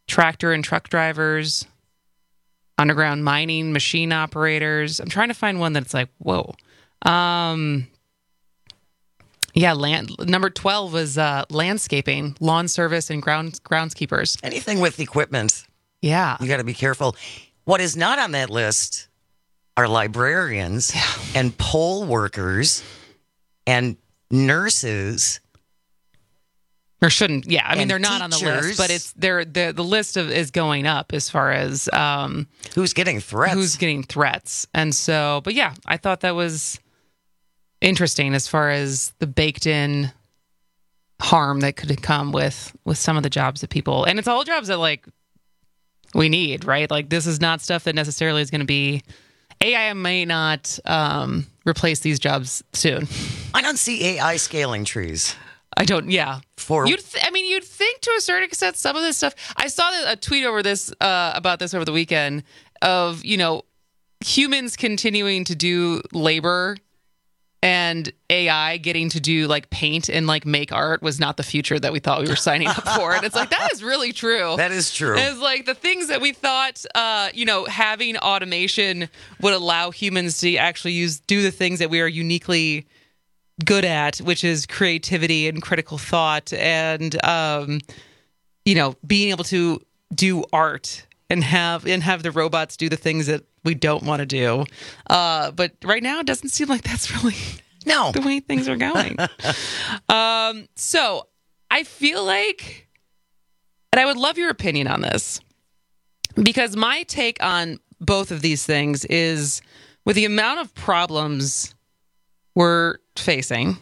tractor and truck drivers, underground mining machine operators. I'm trying to find one that's like, whoa. Um, yeah, land, number twelve was uh, landscaping, lawn service, and ground groundskeepers. Anything with equipment. Yeah. You got to be careful. What is not on that list are librarians yeah. and poll workers and nurses. Or shouldn't, yeah. I mean, and they're not teachers. on the list, but it's they're, the the list of is going up as far as um, who's getting threats. Who's getting threats, and so, but yeah, I thought that was interesting as far as the baked-in harm that could come with with some of the jobs that people, and it's all jobs that like we need, right? Like this is not stuff that necessarily is going to be. A I may not um, replace these jobs soon. I don't see A I scaling trees. I don't, yeah. For you'd th- I mean, you'd think to a certain extent some of this stuff. I saw a tweet over this uh, about this over the weekend of, you know, humans continuing to do labor and A I getting to do like paint and like make art was not the future that we thought we were signing up for. And it's like, that is really true. That is true. It's like the things that we thought, uh, you know, having automation would allow humans to actually use, do the things that we are uniquely good at, which is creativity and critical thought and, um, you know, being able to do art and have and have the robots do the things that we don't want to do. Uh, but right now, it doesn't seem like that's really no the way things are going. um, so I feel like, and I would love your opinion on this, because my take on both of these things is with the amount of problems we're facing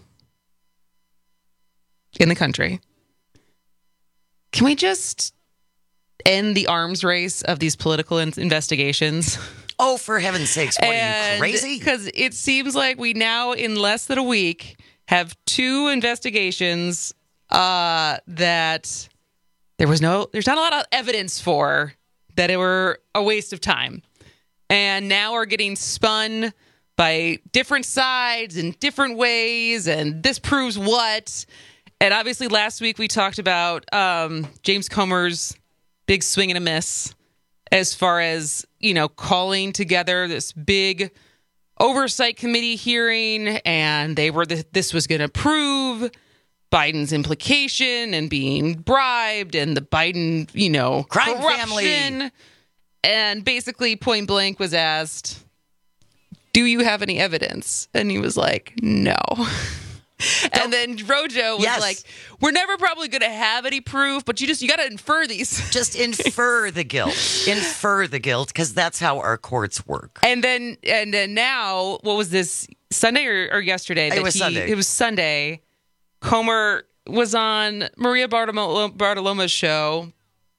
in the country, can we just end the arms race of these political in- investigations? Oh, for heaven's sakes, what and, are you, crazy? Because it seems like we now, in less than a week, have two investigations uh, that there was no, there's not a lot of evidence for, that it were a waste of time. And now are getting spun by different sides in different ways, and this proves what. And obviously last week we talked about um, James Comer's big swing and a miss as far as, you know, calling together this big oversight committee hearing, and they were the, this was going to prove Biden's implication and being bribed and the Biden, you know, crime corruption. Family. And basically point blank was asked, do you have any evidence? And he was like, no. And then Rojo was yes. like, we're never probably going to have any proof, but you just, you got to infer these. Just infer the guilt. Infer the guilt, because that's how our courts work. And then, and then now, what was this, Sunday or, or yesterday? It was he, Sunday. It was Sunday. Comer was on Maria Bartolom- Bartoloma's show.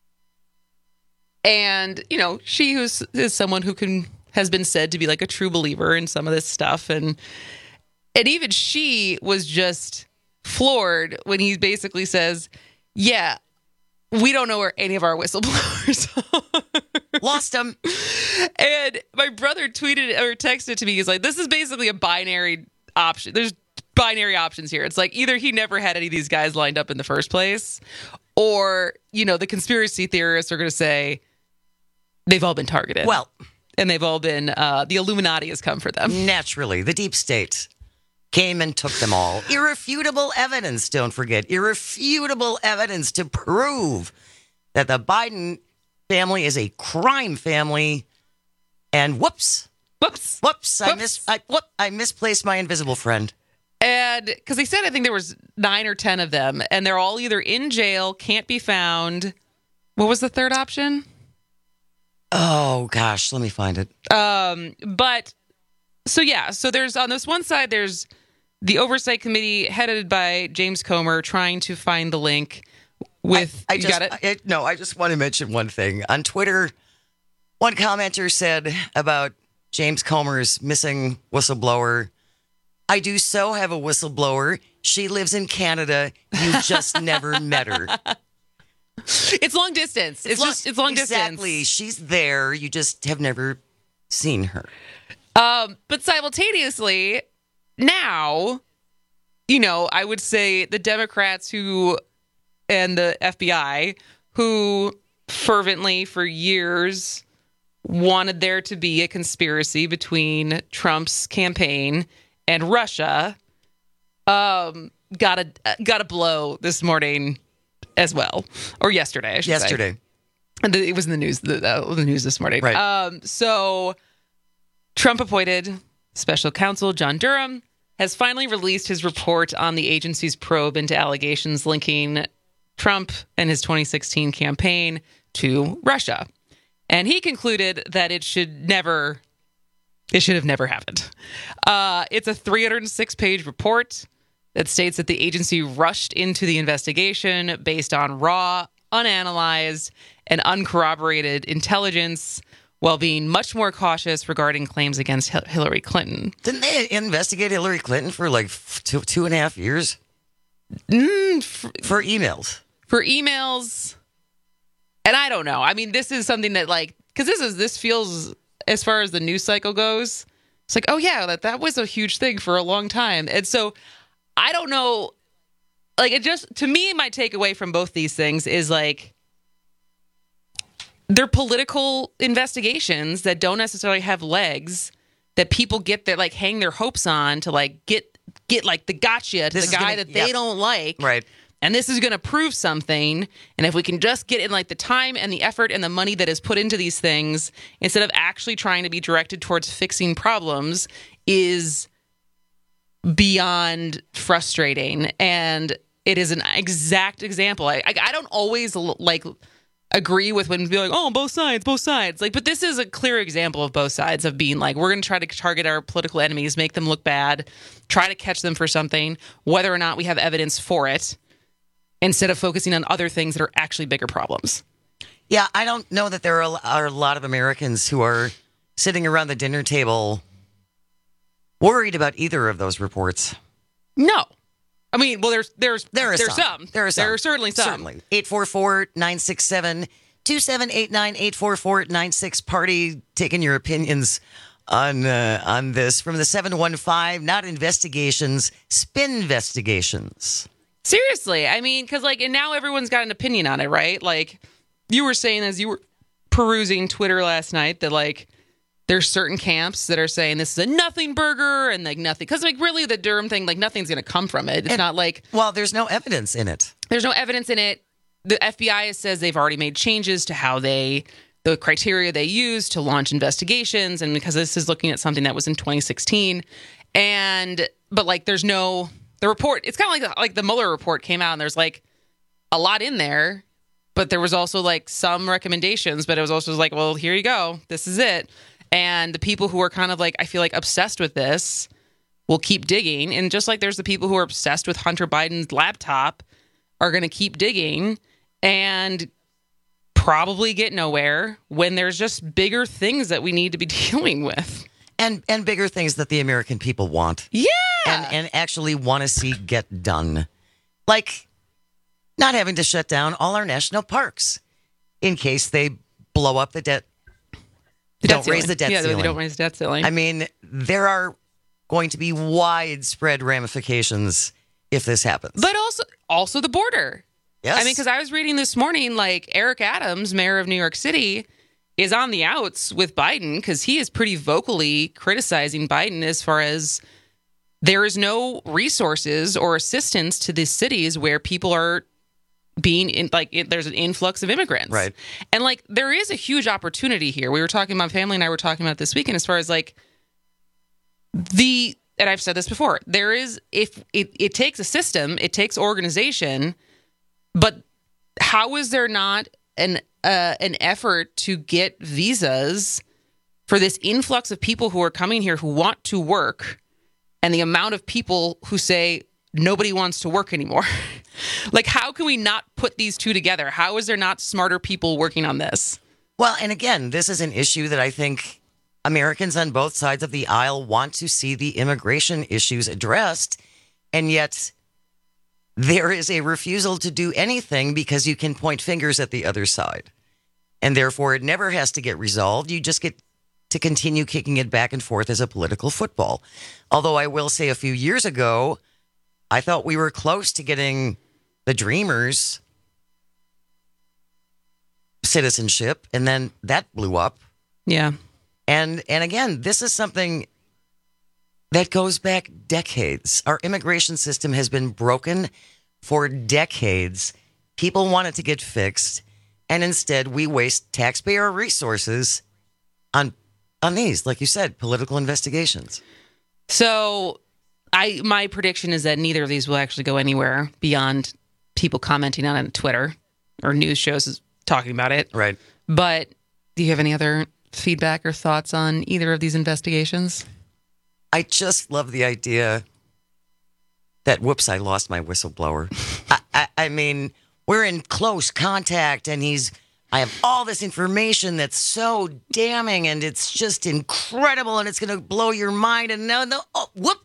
And, you know, she who's, is someone who can, has been said to be like a true believer in some of this stuff. And, And even she was just floored when he basically says, yeah, we don't know where any of our whistleblowers are. Lost them. And my brother tweeted or texted to me. He's like, this is basically a binary option. There's binary options here. It's like either he never had any of these guys lined up in the first place, or, you know, the conspiracy theorists are going to say they've all been targeted. Well, and they've all been, uh, the Illuminati has come for them. Naturally, the deep state came and took them all. Irrefutable evidence, don't forget. Irrefutable evidence to prove that the Biden family is a crime family. And whoops. Whoops. Whoops. I, mis- I, whoop, I misplaced my invisible friend. And because they said, I think there was nine or ten of them, and they're all either in jail, can't be found. What was the third option? Oh, gosh. Let me find it. Um, but so, yeah. So there's on this one side, there's the oversight committee headed by James Comer trying to find the link with. I, I you just, got it? I, no, I just want to mention one thing. On Twitter, one commenter said about James Comer's missing whistleblower, I do so have a whistleblower. She lives in Canada. You just never met her. It's long distance. It's, it's long, just it's long exactly. distance. Exactly. She's there. You just have never seen her. Um, but simultaneously, now, you know, I would say the Democrats who and the F B I who fervently for years wanted there to be a conspiracy between Trump's campaign and Russia, um, got a got a blow this morning as well, or yesterday. I should Yesterday, say. And it was in the news. The, the news this morning. Right. Um, so, Trump appointed special counsel John Durham has finally released his report on the agency's probe into allegations linking Trump and his twenty sixteen campaign to Russia. And he concluded that it should never, it should have never happened. Uh, it's a three hundred six page report that states that the agency rushed into the investigation based on raw, unanalyzed, and uncorroborated intelligence, while being much more cautious regarding claims against Hillary Clinton. Didn't they investigate Hillary Clinton for like two, two and a half years? Mm, for, for emails. For emails. And I don't know. I mean, this is something that, like, because this is this feels, as far as the news cycle goes, it's like, oh yeah, that that was a huge thing for a long time. And so I don't know. Like, it just, to me, my takeaway from both these things is like, they're political investigations that don't necessarily have legs that people get their, like, hang their hopes on to, like, get get like the gotcha to This the is guy gonna- that they yeah. don't like. Right. And this is going to prove something. And if we can just get in, like, the time and the effort and the money that is put into these things, instead of actually trying to be directed towards fixing problems, is beyond frustrating. And it is an exact example. I, I, I don't always, like, agree with when people are like, oh, both sides, both sides. Like, but this is a clear example of both sides of being like, we're going to try to target our political enemies, make them look bad, try to catch them for something, whether or not we have evidence for it, instead of focusing on other things that are actually bigger problems. Yeah, I don't know that there are, are a lot of Americans who are sitting around the dinner table worried about either of those reports. No. I mean, well, there's there's There are there's some. some. There are some. There are certainly some. Certainly. eight four four, nine six seven, two seven eight nine, eight four four, nine six Party, taking your opinions on uh, on this from the seven one five, not investigations, spin investigations. Seriously. I mean, because, like, and now everyone's got an opinion on it, right? Like, you were saying as you were perusing Twitter last night that, like, there's certain camps that are saying this is a nothing burger and, like, nothing. Because, like, really the Durham thing, like, nothing's going to come from it. It's And- not like... Well, there's no evidence in it. There's no evidence in it. The F B I says they've already made changes to how they... the criteria they use to launch investigations, and because this is looking at something that was in twenty sixteen. And... But, like, there's no... The report, it's kind of like the, like the Mueller report came out, and there's, like, a lot in there, but there was also, like, some recommendations, but it was also like, well, here you go. This is it. And the people who are kind of, like, I feel like obsessed with this will keep digging. And just like there's the people who are obsessed with Hunter Biden's laptop are going to keep digging and probably get nowhere when there's just bigger things that we need to be dealing with. And and bigger things that the American people want. Yeah. And, and actually want to see get done. Like not having to shut down all our national parks in case they blow up the debt. The don't debt raise ceiling. the debt yeah, ceiling. they don't raise the debt ceiling. I mean, there are going to be widespread ramifications if this happens. But also, also the border. Yes. I mean, because I was reading this morning, like Eric Adams, mayor of New York City, is on the outs with Biden because he is pretty vocally criticizing Biden as far as there is no resources or assistance to the cities where people are being in, like, it, there's an influx of immigrants. Right. And, like, there is a huge opportunity here. We were talking, my family and I were talking about this weekend as far as, like, the, and I've said this before, there is, if it, it takes a system, it takes organization, but how is there not an uh, an effort to get visas for this influx of people who are coming here who want to work, and the amount of people who say nobody wants to work anymore? Like, how can we not put these two together? How is there not smarter people working on this? Well, and again, this is an issue that I think Americans on both sides of the aisle want to see the immigration issues addressed, and yet there is a refusal to do anything because you can point fingers at the other side. And therefore, it never has to get resolved. You just get to continue kicking it back and forth as a political football. Although I will say a few years ago, I thought we were close to getting the Dreamers citizenship, and then that blew up. Yeah. And and again, this is something that goes back decades. Our immigration system has been broken for decades. People want it to get fixed, and instead we waste taxpayer resources on on these, like you said, political investigations. So I my prediction is that neither of these will actually go anywhere beyond people commenting on it on Twitter or news shows talking about it. Right. But do you have any other feedback or thoughts on either of these investigations? I just love the idea that, whoops, I lost my whistleblower. I, I, I mean, we're in close contact, and he's, I have all this information that's so damning, and it's just incredible, and it's going to blow your mind. And no, no, oh, whoop.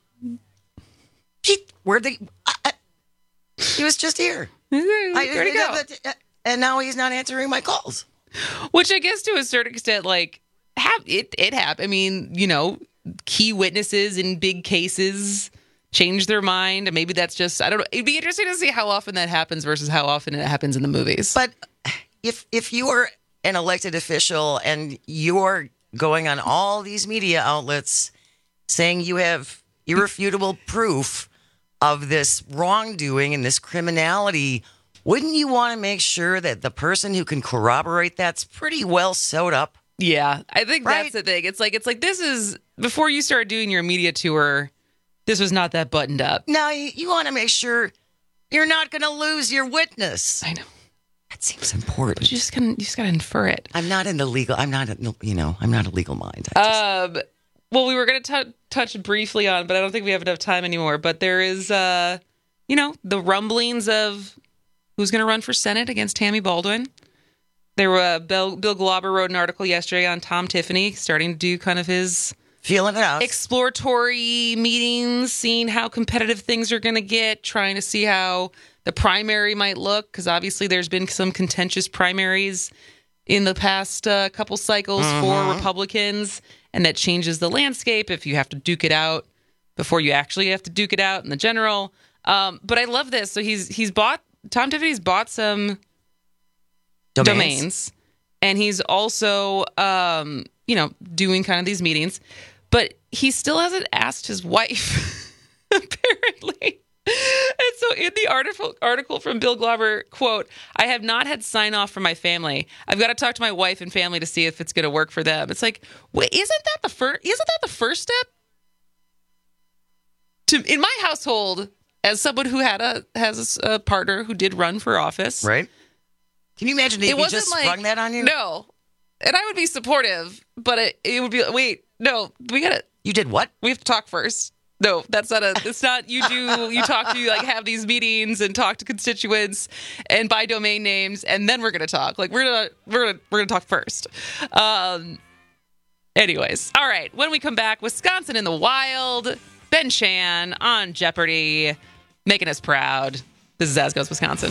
He, where'd they, I, I, he was just here. Where'd he go? And now he's not answering my calls. Which I guess to a certain extent, like, have it, it happened. I mean, you know, key witnesses in big cases change their mind. And maybe that's just, I don't know. It'd be interesting to see how often that happens versus how often it happens in the movies. But if if you are an elected official and you're going on all these media outlets saying you have irrefutable proof of this wrongdoing and this criminality, wouldn't you want to make sure that the person who can corroborate that's pretty well sewed up? Yeah, I think Right? that's the thing. It's like, it's like, this is, before you start doing your media tour, this was not that buttoned up. Now, you, you want to make sure you're not going to lose your witness. I know. That seems important. But you just can, you just got to infer it. I'm not in the legal, I'm not, a, you know, I'm not a legal mind. Um, well, we were going to touch briefly on, but I don't think we have enough time anymore. But there is, uh, you know, the rumblings of who's going to run for Senate against Tammy Baldwin. There were uh, Bill, Bill Glauber wrote an article yesterday on Tom Tiffany, starting to do kind of his feeling it out, exploratory meetings, seeing how competitive things are going to get, trying to see how the primary might look, because obviously there's been some contentious primaries in the past uh, couple cycles Mhm. for Republicans, and that changes the landscape if you have to duke it out before you actually have to duke it out in the general. Um, but I love this. So he's he's bought Tom Tiffany's bought some domains, domains and he's also um, you know, doing kind of these meetings, but he still hasn't asked his wife apparently. And so in the article article from Bill Glauber, quote, "I have not had sign off from my family. I've got to talk to my wife and family to see if it's going to work for them." It's like, wait, isn't that the first isn't that the first step? To in my household, as someone who had a has a partner who did run for office, right? Can you imagine if it he wasn't just like, sprung that on you? No, and I would be supportive, but it, it would be wait, no, we gotta. You did what? We have to talk first. No, that's not a. It's not. You do. You talk to like have these meetings and talk to constituents and buy domain names, and then we're gonna talk. Like we're gonna we're gonna we're gonna talk first. Um. Anyways, all right. When we come back, Wisconsin in the Wild. Ben Chan on Jeopardy, making us proud. This is As Goes Wisconsin.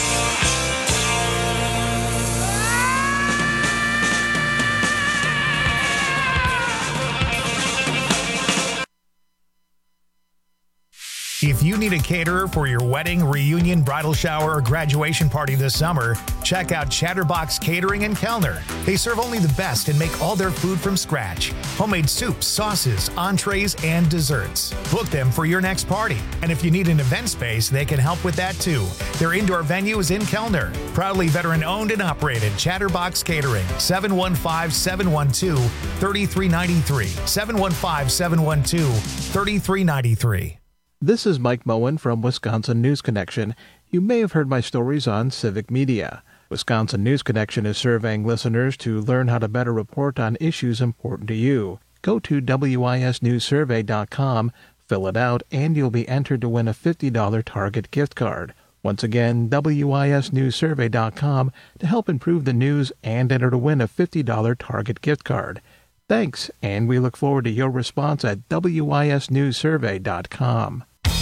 If you need a caterer for your wedding, reunion, bridal shower, or graduation party this summer, check out Chatterbox Catering in Kellner. They serve only the best and make all their food from scratch. Homemade soups, sauces, entrees, and desserts. Book them for your next party. And if you need an event space, they can help with that too. Their indoor venue is in Kellner. Proudly veteran-owned and operated, Chatterbox Catering, seven one five, seven one two, three three nine three, seven one five, seven one two, three three nine three. This is Mike Moen from Wisconsin News Connection. You may have heard my stories on Civic Media. Wisconsin News Connection is surveying listeners to learn how to better report on issues important to you. Go to W I S news survey dot com, fill it out, and you'll be entered to win a fifty dollars Target gift card. Once again, W I S news survey dot com to help improve the news and enter to win a fifty dollars Target gift card. Thanks, and we look forward to your response at W I S news survey dot com.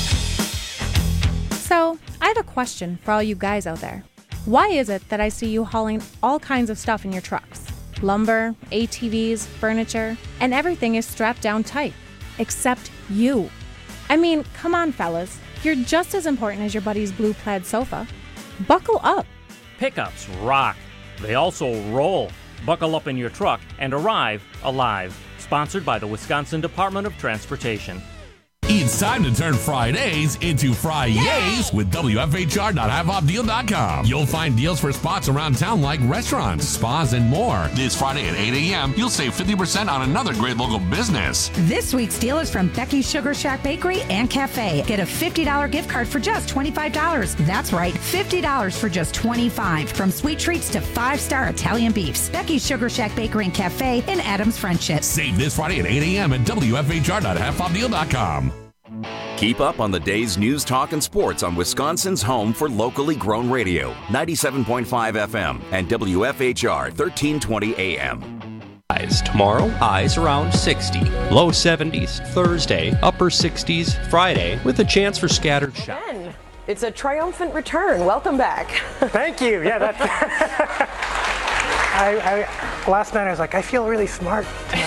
So, I have a question for all you guys out there. Why is it that I see you hauling all kinds of stuff in your trucks? Lumber, A T Vs, furniture, and everything is strapped down tight. Except you. I mean, come on, fellas. You're just as important as your buddy's blue plaid sofa. Buckle up. Pickups rock. They also roll. Buckle up in your truck and arrive alive. Sponsored by the Wisconsin Department of Transportation. It's time to turn Fridays into Fri-Yays with W F H R dot have off deal dot com. You'll find deals for spots around town like restaurants, spas, and more. This Friday at eight a.m., you'll save fifty percent on another great local business. This week's deal is from Becky's Sugar Shack Bakery and Cafe. Get a fifty dollars gift card for just twenty-five dollars. That's right, fifty dollars for just twenty-five dollars. From sweet treats to five-star Italian beefs. Becky's Sugar Shack Bakery and Cafe in Adams Friendship. Save this Friday at eight a.m. at W F H R dot have off deal dot com. Keep up on the day's news, talk, and sports on Wisconsin's home for locally grown radio, ninety-seven point five F M and W F H R thirteen twenty A M. Tomorrow, highs around sixty. Low seventies Thursday, upper sixties Friday, with a chance for scattered showers. Ben, it's a triumphant return. Welcome back. Thank you. Yeah, that's... I, I, last night I was like, I feel really smart.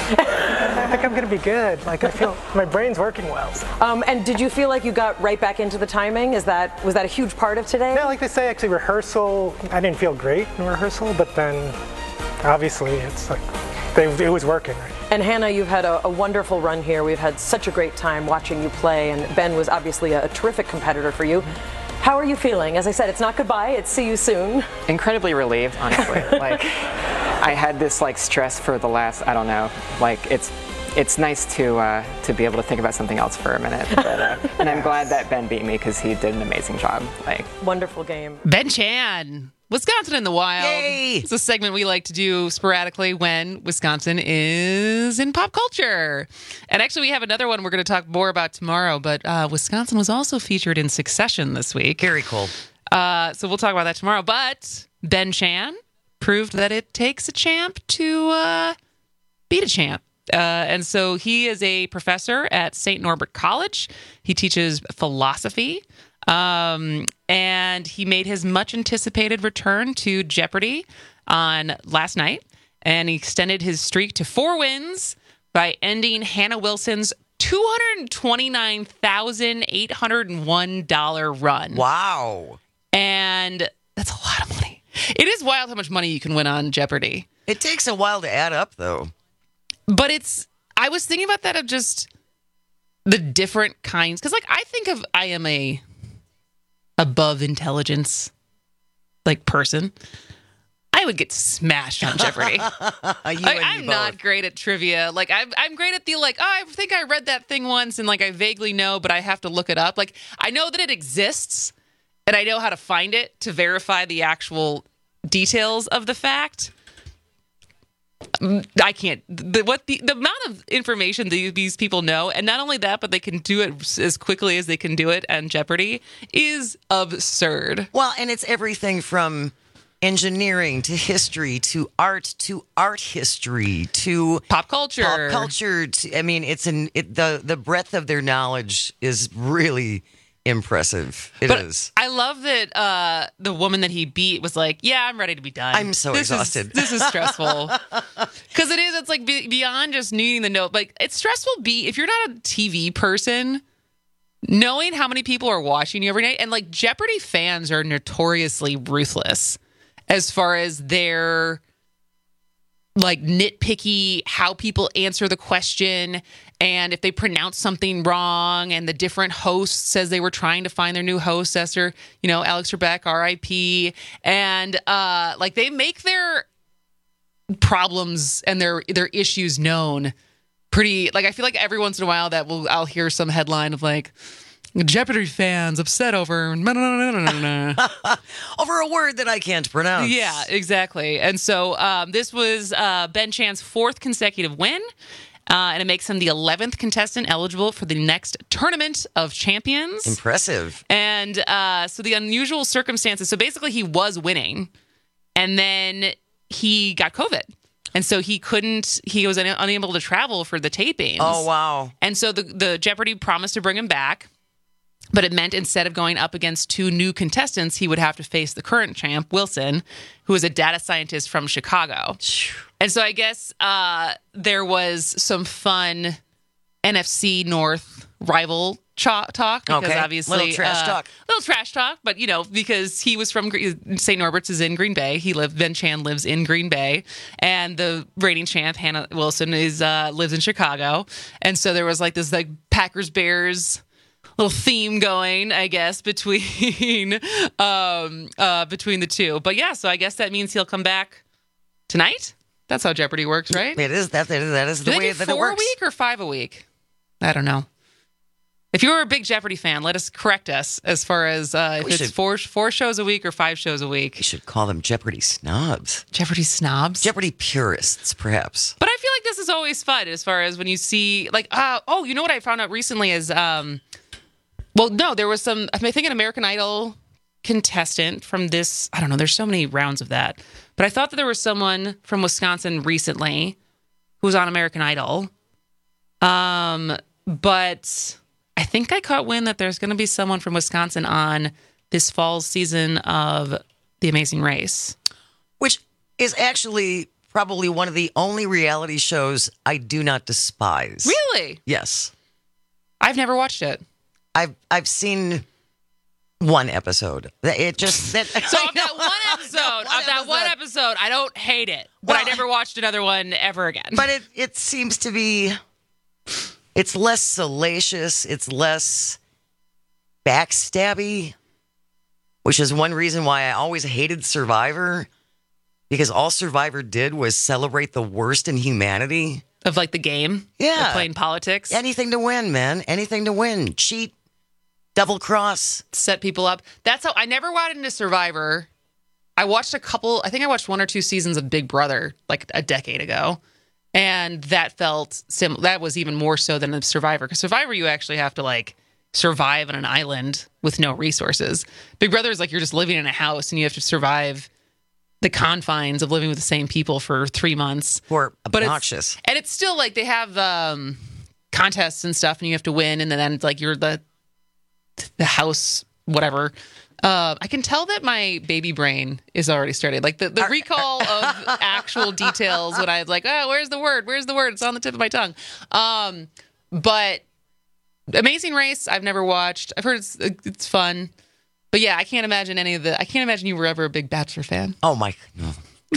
I think I'm going to be good. Like, I feel my brain's working well. So. Um, and did you feel like you got right back into the timing? Is that was that a huge part of today? Yeah, like they say, actually, rehearsal, I didn't feel great in rehearsal, but then obviously it's like, they, it was working. Right? And Hannah, you've had a, a wonderful run here. We've had such a great time watching you play, and Ben was obviously a, a terrific competitor for you. How are you feeling? As I said, it's not goodbye, it's see you soon. Incredibly relieved, honestly. Like, I had this like stress for the last, I don't know, like it's it's nice to uh, to be able to think about something else for a minute. But, uh, and I'm glad that Ben beat me because he did an amazing job. Like, wonderful game. Ben Chan, Wisconsin in the Wild. Yay! It's a segment we like to do sporadically when Wisconsin is in pop culture. And actually, we have another one we're going to talk more about tomorrow, but uh, Wisconsin was also featured in Succession this week. Very cool. Uh, so we'll talk about that tomorrow. But Ben Chan proved that it takes a champ to uh, beat a champ. Uh, and so he is a professor at Saint Norbert College. He teaches philosophy. Um, and he made his much anticipated return to Jeopardy on last night, and he extended his streak to four wins by ending Hannah Wilson's two hundred twenty-nine thousand eight hundred one dollars run. Wow. And that's a lot of money. It is wild how much money you can win on Jeopardy. It takes a while to add up, though. But it's, I was thinking about that of just the different kinds, because like I think of, I am a above intelligence like person. I would get smashed on Jeopardy. like, I'm not great at trivia. Like I'm, I'm great at the like. Oh, I think I read that thing once, and like I vaguely know, but I have to look it up. Like I know that it exists, and I know how to find it to verify the actual details of the fact. I can't. The, what the, the amount of information these, these people know, and not only that, but they can do it as quickly as they can do it on Jeopardy is absurd. Well, and it's everything from engineering to history to art to art history to pop culture. Pop culture. To, I mean, it's an it, the the breadth of their knowledge is really impressive. It but is. I love that uh, the woman that he beat was like, "Yeah, I'm ready to be done. I'm so this exhausted. Is, this is stressful." Because it is. It's like be, beyond just needing the note. Like it's stressful. Be if you're not a T V person, knowing how many people are watching you every night, and like Jeopardy fans are notoriously ruthless as far as their like nitpicky how people answer the question. And if they pronounce something wrong and the different host says they were trying to find their new host, Esther, you know, Alex Trebek, R I P And uh, like they make their problems and their their issues known pretty, like I feel like every once in a while that will I'll hear some headline of like Jeopardy fans upset over over a word that I can't pronounce. Yeah, exactly. And so um, this was uh, Ben Chan's fourth consecutive win. Uh, and it makes him the eleventh contestant eligible for the next Tournament of Champions. Impressive. And uh, so the unusual circumstances. So basically, he was winning, and then he got COVID, and so he couldn't. He was un- unable to travel for the tapings. Oh wow! And so the the Jeopardy promised to bring him back, but it meant instead of going up against two new contestants, he would have to face the current champ, Wilson, who is a data scientist from Chicago. And so I guess uh, there was some fun N F C North rival ch- talk because Okay. obviously Little trash uh, talk. little trash talk, but you know because he was from Saint Norbert's is in Green Bay. He lived. Ben Chan lives in Green Bay, and the reigning champ Hannah Wilson is uh, lives in Chicago, and so there was like this like Packers Bears little theme going, I guess, between um uh between the two. But yeah, so I guess that means he'll come back tonight. That's how Jeopardy works, right? It is that that is, that is the do way they do that it four works. a week or five a week? I don't know. If you're a big Jeopardy fan, let us correct us as far as uh, if We it's should- four four shows a week or five shows a week. You should call them Jeopardy snobs. Jeopardy snobs? Jeopardy purists, perhaps. But I feel like this is always fun as far as when you see, like, uh, oh, you know what I found out recently is, um, well, no, there was some, I think an American Idol contestant from this, I don't know, there's so many rounds of that. But I thought that there was someone from Wisconsin recently who was on American Idol. Um, but I think I caught wind that there's going to be someone from Wisconsin on this fall's season of The Amazing Race. Which is actually probably one of the only reality shows I do not despise. Really? Yes. I've never watched it. I've I've seen one episode. It just that So of that one episode, No, one of that one episode, I don't hate it, but Well, I never watched another one ever again. But it, it seems to be, it's less salacious, it's less backstabby, which is one reason why I always hated Survivor, because all Survivor did was celebrate the worst in humanity. Of like the game? Yeah. Of playing politics? Anything to win, man. Anything to win. Cheat, double cross. Set people up. That's how I never got into Survivor. I watched a couple, I think I watched one or two seasons of Big Brother like a decade ago. And that felt sim. That was even more so than the Survivor. Because Survivor, you actually have to like survive on an island with no resources. Big Brother is like you're just living in a house and you have to survive the confines of living with the same people for three months. Or But it's- obnoxious. And it's still like they have um, contests and stuff, and you have to win, and then it's like you're the the house, whatever. Uh, I can tell that my baby brain is already started. Like the, the recall of actual details when I was like, oh, where's the word? Where's the word? It's on the tip of my tongue. Um, but Amazing Race, I've never watched. I've heard it's it's fun. But yeah, I can't imagine any of the. I can't imagine you were ever a big Bachelor fan. Oh my! No.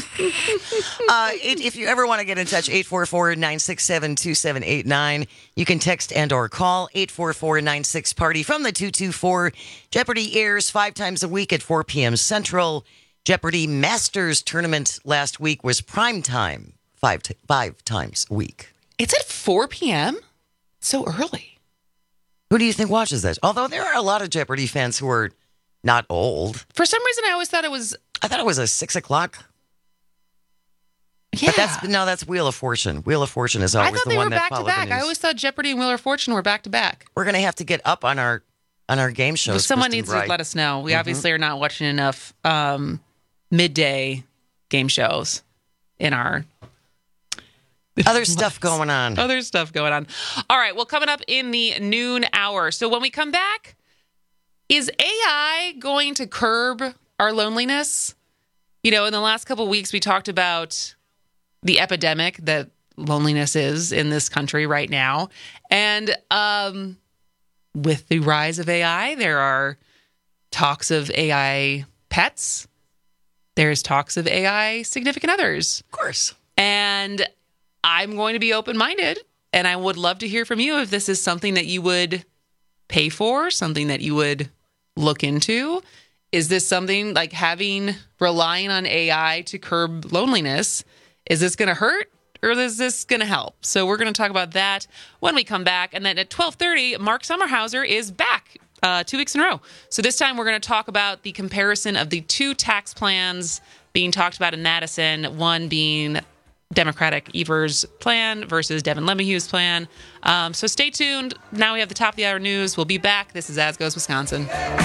uh, it, if you ever want to get in touch, eight four four, nine six seven, two seven eight nine. You can text and or call eight four four, nine six, party from the two two four. Jeopardy airs five times a week at four p.m. Central. Jeopardy Masters tournament last week was prime time five, t- five times a week. It's at four p.m.? So early. Who do you think watches that? Although there are a lot of Jeopardy fans who are not old. For some reason, I always thought it was. I thought it was a six o'clock. Yeah. But that's no, that's Wheel of Fortune. Wheel of Fortune is I always thought the they one were that back to followed the back. I news. always thought Jeopardy and Wheel of Fortune were back to back. We're gonna have to get up on our on our game shows. But someone Kristen needs Bright. to let us know. We Mhm. obviously are not watching enough um, midday game shows in our other stuff going on. Other stuff going on. All right. Well, coming up in the noon hour. So when we come back, is A I going to curb our loneliness? You know, in the last couple of weeks, we talked about the epidemic that loneliness is in this country right now. And um, with the rise of A I, there are talks of A I pets. There's talks of A I significant others. Of course. And I'm going to be open-minded, and I would love to hear from you if this is something that you would pay for, something that you would look into. Is this something like having, relying on A I to curb loneliness? Is this going to hurt or is this going to help? So we're going to talk about that when we come back. And then at twelve thirty, Mark Sommerhauser is back uh, two weeks in a row. So this time we're going to talk about the comparison of the two tax plans being talked about in Madison, one being Democratic Evers' plan versus Devin LeMahieu's plan. Um, so stay tuned. Now we have the top of the hour news. We'll be back. This is As Goes Wisconsin.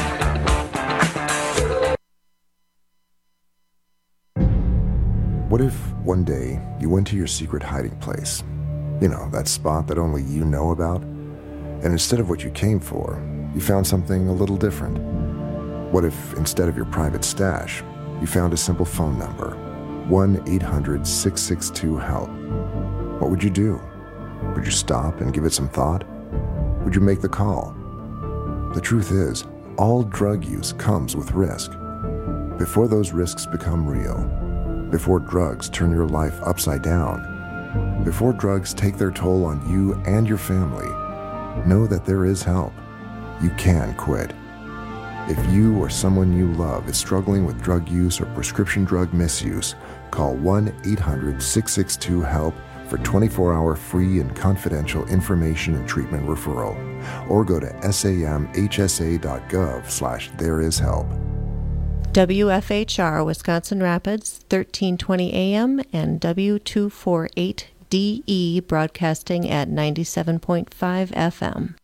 What if one day you went to your secret hiding place? You know, that spot that only you know about? And instead of what you came for, you found something a little different. What if instead of your private stash, you found a simple phone number? one eight hundred, six six two, HELP. What would you do? Would you stop and give it some thought? Would you make the call? The truth is, all drug use comes with risk. Before those risks become real, before drugs turn your life upside down, before drugs take their toll on you and your family, know that there is help. You can quit. If you or someone you love is struggling with drug use or prescription drug misuse, call one eight hundred six six two HELP for twenty-four hour free and confidential information and treatment referral, or go to samhsa.gov slash there is help. W F H R Wisconsin Rapids, thirteen twenty A M and W two forty-eight D E broadcasting at ninety-seven point five F M.